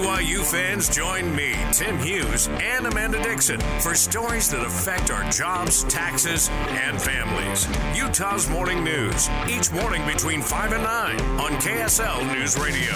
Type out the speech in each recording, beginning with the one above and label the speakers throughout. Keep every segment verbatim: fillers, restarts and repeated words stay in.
Speaker 1: Y U fans, join me, Tim Hughes, and Amanda Dixon for stories that affect our jobs, taxes, and families. Utah's Morning News, each morning between five and nine on K S L News Radio.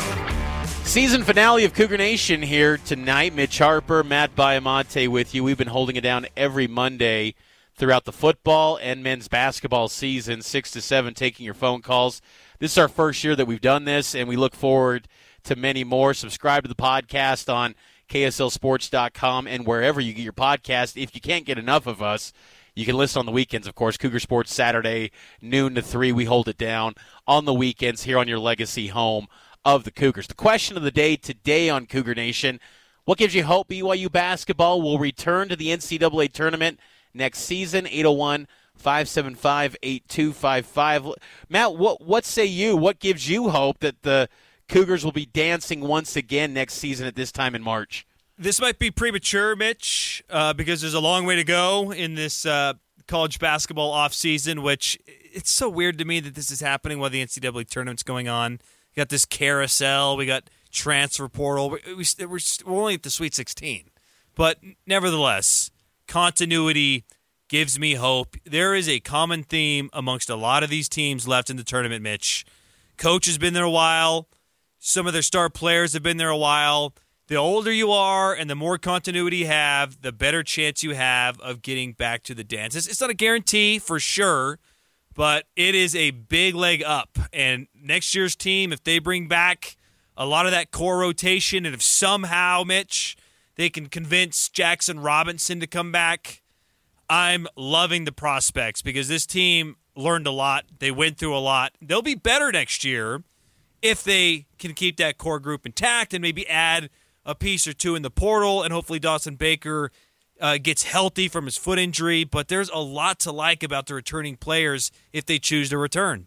Speaker 2: Season finale of Cougar Nation here tonight. Mitch Harper, Matt Baiamonte with you. We've been holding it down every Monday throughout the football and men's basketball season, six to seven, taking your phone calls. This is our first year that we've done this, and we look forward to many more. Subscribe to the podcast on K S L sports dot com and wherever you get your podcast. If you can't get enough of us, you can listen on the weekends, of course. Cougar Sports Saturday, noon to three. We hold it down on the weekends here on your legacy home of the Cougars. The question of the day today on Cougar Nation, what gives you hope B Y U basketball will return to the N C double A tournament next season? eight oh one, five seven five, eight two five five. Matt, what what say you? What gives you hope that the Cougars will be dancing once again next season at this time in March?
Speaker 3: This might be premature, Mitch, uh, because there's a long way to go in this uh, college basketball offseason, which it's so weird to me that this is happening while the N C double A tournament's going on. We got this carousel. We got transfer portal. We, we, we're, we're only at the Sweet sixteen. But nevertheless, continuity gives me hope. There is a common theme amongst a lot of these teams left in the tournament, Mitch. Coach has been there a while. Some of their star players have been there a while. The older you are and the more continuity you have, the better chance you have of getting back to the dance. It's, it's not a guarantee for sure, but it is a big leg up. And next year's team, if they bring back a lot of that core rotation, and if somehow, Mitch, they can convince Jackson Robinson to come back, I'm loving the prospects because this team learned a lot. They went through a lot. They'll be better next year if they can keep that core group intact and maybe add a piece or two in the portal, and hopefully Dawson Baker uh, gets healthy from his foot injury. But there's a lot to like about the returning players if they choose to return.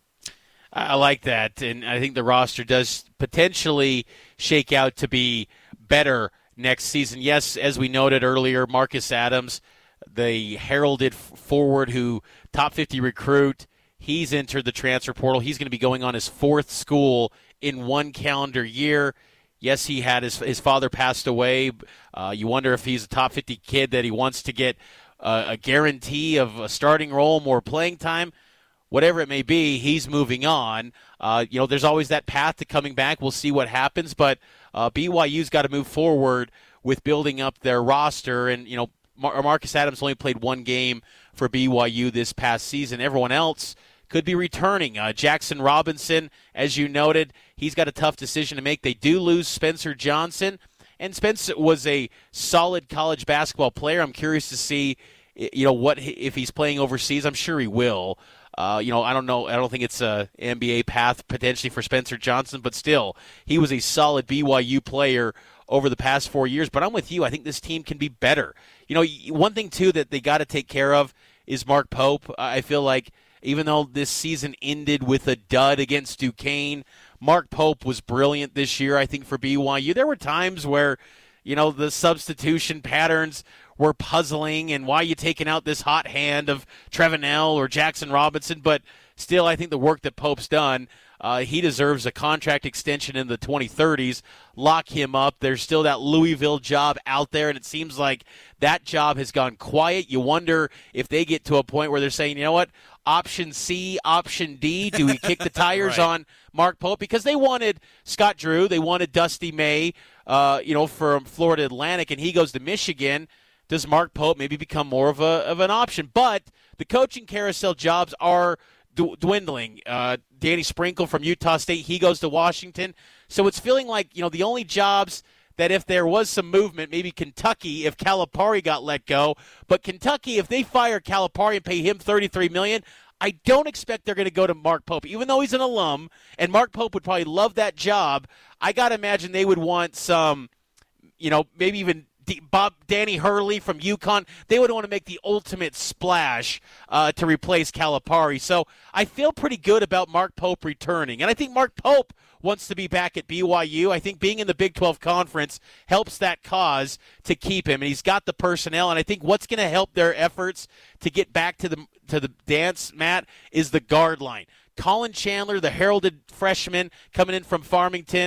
Speaker 2: I like that, and I think the roster does potentially shake out to be better next season. Yes, as we noted earlier, Marcus Adams, the heralded forward who top fifty recruit, he's entered the transfer portal. He's going to be going on his fourth school in one calendar year. Yes, he had his his father passed away. Uh, you wonder if he's a top fifty kid that he wants to get uh, a guarantee of a starting role, more playing time. Whatever it may be, he's moving on. Uh, you know, there's always that path to coming back. We'll see what happens, but uh, B Y U's got to move forward with building up their roster. And, you know, Mar- Marcus Adams only played one game for B Y U this past season. Everyone else could be returning. Uh, Jackson Robinson, as you noted, he's got a tough decision to make. They do lose Spencer Johnson, and Spencer was a solid college basketball player. I'm curious to see, you know, what if he's playing overseas. I'm sure he will. Uh, you know, I don't know. I don't think it's a N B A path potentially for Spencer Johnson, but still, he was a solid B Y U player over the past four years. But I'm with you. I think this team can be better. You know, one thing, too, that they got to take care of is Mark Pope. I feel like even though this season ended with a dud against Duquesne, Mark Pope was brilliant this year, I think, for B Y U. There were times where, you know, the substitution patterns were puzzling, and why are you taking out this hot hand of Trevenell or Jackson Robinson? But still, I think the work that Pope's done, uh, he deserves a contract extension in the twenty thirties. Lock him up. There's still that Louisville job out there, and it seems like that job has gone quiet. You wonder if they get to a point where they're saying, you know what, option C, option D, do we kick the tires
Speaker 3: right.
Speaker 2: on Mark Pope? Because they wanted Scott Drew, they wanted Dusty May, uh, you know, from Florida Atlantic, and he goes to Michigan. Does Mark Pope maybe become more of a of an option? But the coaching carousel jobs are d- dwindling. Uh, Danny Sprinkle from Utah State, he goes to Washington. So it's feeling like, you know, the only jobs that if there was some movement, maybe Kentucky, if Calipari got let go. But Kentucky, if they fire Calipari and pay him thirty-three million dollars, I don't expect they're going to go to Mark Pope. Even though he's an alum, and Mark Pope would probably love that job, I got to imagine they would want some, you know, maybe even D- Bob Danny Hurley from UConn. They would want to make the ultimate splash uh, to replace Calipari. So I feel pretty good about Mark Pope returning. And I think Mark Pope wants to be back at B Y U. I think being in the Big twelve Conference helps that cause to keep him. And he's got the personnel. And I think what's going to help their efforts to get back to the to the dance, Matt, is the guard line. Colin Chandler, the heralded freshman coming in from Farmington,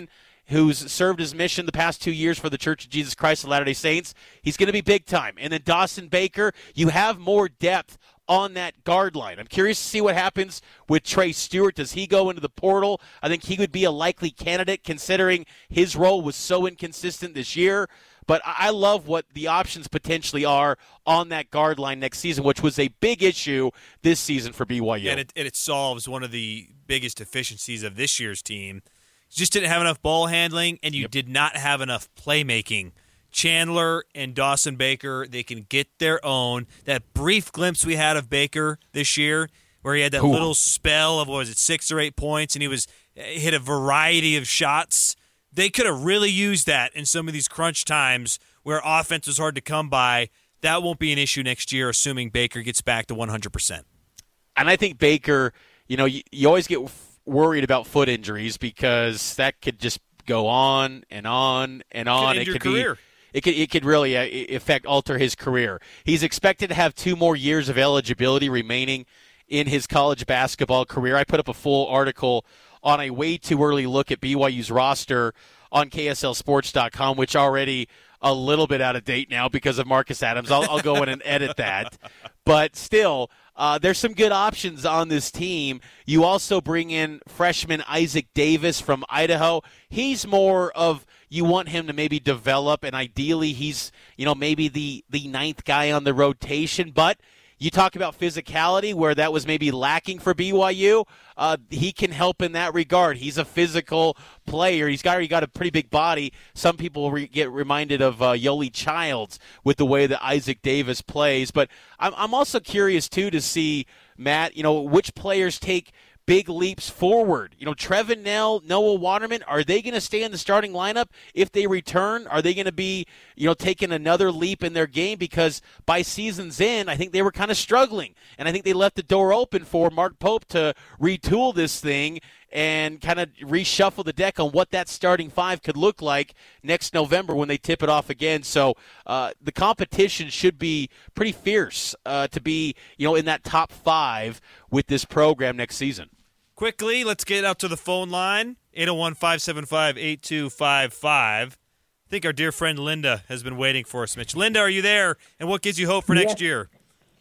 Speaker 2: who's served his mission the past two years for the Church of Jesus Christ of Latter-day Saints. He's going to be big time. And then Dawson Baker, you have more depth on that guard line. I'm curious to see what happens with Trey Stewart. Does he go into the portal? I think he would be a likely candidate considering his role was so inconsistent this year. But I love what the options potentially are on that guard line next season, which was a big issue this season for B Y U.
Speaker 3: And it, and it solves one of the biggest deficiencies of this year's team. You just didn't have enough ball handling, and you yep. did not have enough playmaking. Chandler and Dawson Baker, they can get their own. That brief glimpse we had of Baker this year where he had that Ooh. little spell of, what was it, six or eight points, and he was he hit a variety of shots. They could have really used that in some of these crunch times where offense is hard to come by. That won't be an issue next year, assuming Baker gets back to one hundred percent.
Speaker 2: And I think Baker, you know, you, you always get worried about foot injuries because that could just go on and on and on.
Speaker 3: Could end
Speaker 2: it could
Speaker 3: your career.
Speaker 2: be. It could it could really uh, affect alter his career. He's expected to have two more years of eligibility remaining in his college basketball career. I put up a full article on a way too early look at B Y U's roster on K S L Sports dot com, which already a little bit out of date now because of Marcus Adams. I'll, I'll go in and edit that. But still, uh, there's some good options on this team. You also bring in freshman Isaac Davis from Idaho. He's more of you want him to maybe develop, and ideally he's, you know, maybe the, the ninth guy on the rotation. But you talk about physicality, where that was maybe lacking for B Y U. Uh, he can help in that regard. He's a physical player. He's got, he got a pretty big body. Some people re- get reminded of uh, Yoli Childs with the way that Isaac Davis plays. But I'm, I'm also curious, too, to see, Matt, you know, which players take big leaps forward. You know, Trevin Knell, Noah Waterman, are they going to stay in the starting lineup if they return? Are they going to be, you know, taking another leap in their game? Because by season's end, I think they were kind of struggling. And I think they left the door open for Mark Pope to retool this thing and kind of reshuffle the deck on what that starting five could look like next November when they tip it off again. So uh, the competition should be pretty fierce uh, to be, you know, in that top five with this program next season.
Speaker 3: Quickly, let's get out to the phone line, eight oh one, five seven five, eight two five five. I think our dear friend Linda has been waiting for us, Mitch. Linda, are you there? And what gives you hope for
Speaker 4: yes.
Speaker 3: next year?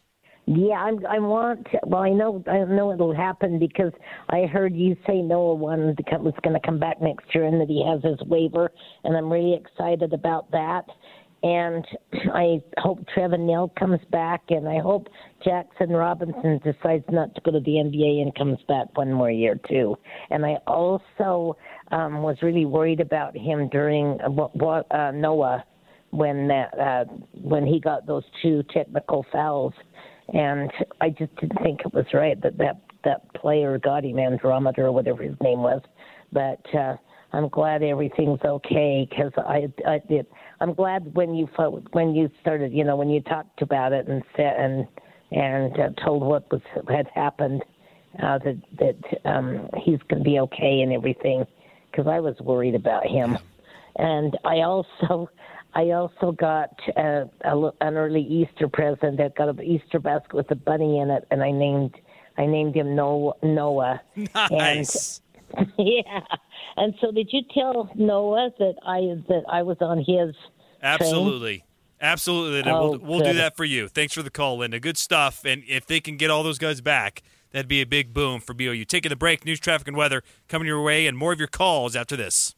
Speaker 4: Yeah, I'm, I want. To, well, I know. I know it'll happen because I heard you say Noah wanted to come, was going to come back next year, and that he has his waiver, and I'm really excited about that. And I hope Trevin Knell comes back, and I hope Jackson Robinson decides not to go to the N B A and comes back one more year too. And I also um, was really worried about him during uh, what, uh, Noah when that uh, when he got those two technical fouls. And I just didn't think it was right that that, that player got him, Andromeda or whatever his name was. But uh, I'm glad everything's okay because I, I did. I'm glad when you when you started, you know, when you talked about it and said and and uh, told what was had happened, uh, that that um, he's going to be okay and everything, because I was worried about him. And I also. I also got uh, a, an early Easter present. I got an Easter basket with a bunny in it, and I named I named him Noah. Noah.
Speaker 3: Nice.
Speaker 4: And, yeah. And so, did you tell Noah that I that I was on his?
Speaker 3: Absolutely,
Speaker 4: train?
Speaker 3: absolutely.
Speaker 4: Oh,
Speaker 3: we'll we'll do that for you. Thanks for the call, Linda. Good stuff. And if they can get all those guys back, that'd be a big boom for B O U. Taking the break. News, traffic, and weather coming your way, and more of your calls after this.